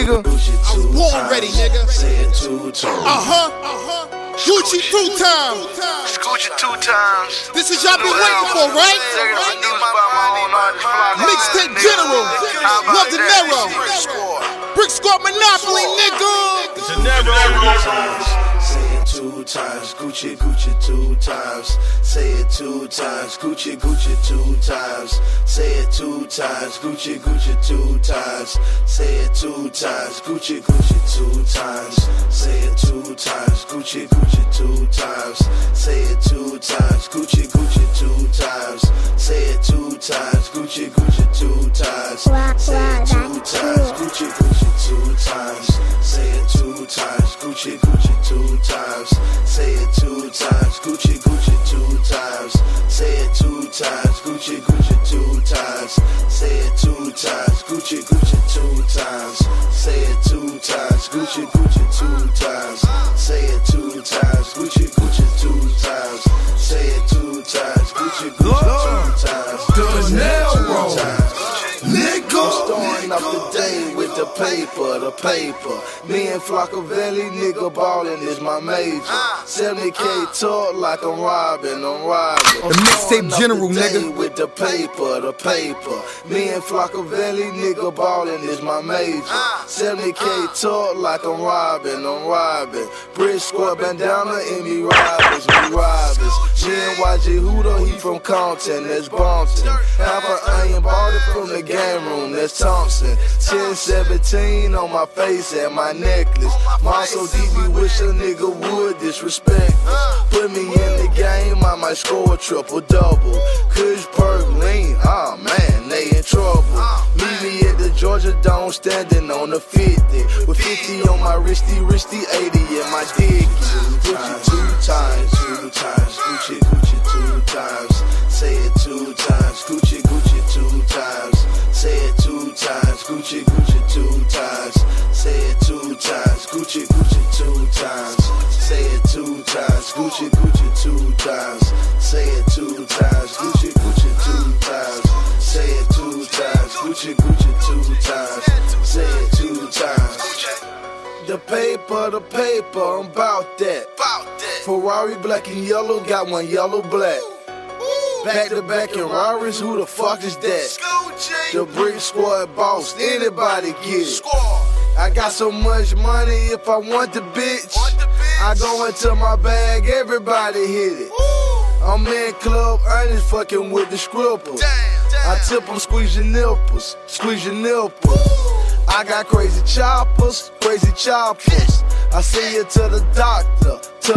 nigga. I'm born ready, nigga. Say it 2 times. Gucci 2 times. Gucci 2 times. This is y'all been waiting for, right? Mixtape General. Love De Niro. Brick Squad Monopoly, nigga. Say it 2 times. Gucci 2 times. Say it 2 times. Gucci 2 times. Say it 2 times. Gucci 2 times. Say it 2 times. Gucci 2 times. Say it 2 times. Gucci 2 times. Say it 2 times. Gucci 2 times. Say it 2 times. Gucci 2 times. Say it 2 times. Gucci 2 times. Say it 2 times. Gucci 2 times. Say it 2 times. Gucci 2 times. Say it 2 times. Gucci 2 times. Say it 2 times. Gucci 2 times. Say it 2 times. Gucci 2 times. Say it 2 times. Gucci 2 times. Say it 2 times. Gucci 2 times. De Niro, nigga. Starting off the day with the paper. Me and Flockavelli, nigga, ballin' is my major. 70K talk like I'm robbing. The Mixtape General, nigga. With the paper. Me and Flockavelli, nigga, ballin' is my major. 70K talk like I'm robbing. Brick Squad bandana and me robbers. Me and YG Hooter, he from Compton, that's Bumpton. Half an onion bought it from the game room, that's Thompson. 10-17 on my face and my necklace. Mom so deep, we wish a nigga would disrespect us. Put me in the game, I might score a triple-double. Kush, Perk, Lean, oh man, they in trouble. Meet me at the Georgia Dome, standing on the 50. With 50 on my wristy, 80 in my dick. Gucci 2 times. Gucci 2 times. Say it 2 times. Gucci 2 times. Say it 2 times. Gucci 2 times. Say it 2 times. Gucci 2 times. Say it 2 times. Gucci 2 times. Say it 2 times. Gucci 2 times. Say it 2 times. Gucci 2 times. Say it 2 times. The paper, I'm about that. Ferrari black and yellow, got one yellow black. Back to back in Rarries, who the fuck is that? The Brick Squad boss, anybody get it. I got so much money, if I want the bitch, I go into my bag, everybody hit it. I'm in Club Ernest, fucking with the scribbles. I tip them, squeeze your nipples. I got crazy choppers. I send you to the doctor.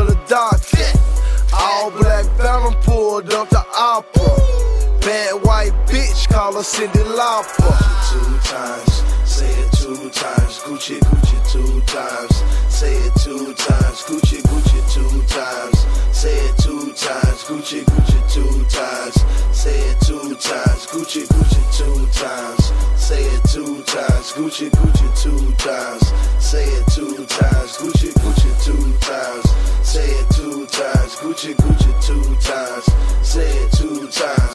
All black Phantom pulled up the opera. Bad white bitch, call her Cindy Lauper. 2 times, say it 2 times. Gucci 2 times. Say it 2 times. Gucci 2 times. Say it 2 times. Gucci 2 times. Say it 2 times. Gucci 2 times. Say it 2 times. Gucci 2 times. Say it 2 times. Gucci 2 times. Say it 2 times. Gucci 2 times. Say it 2 times.